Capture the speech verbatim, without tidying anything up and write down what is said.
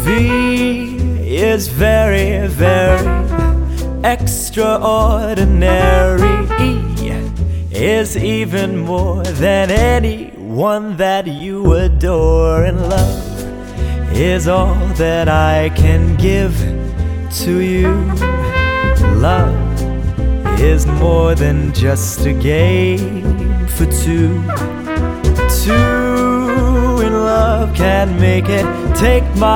V is very, very extraordinary. E is even more than anyone that you adore. And love is all that I can give to you. Love is more than just a game for two. Two in love can make it. Take my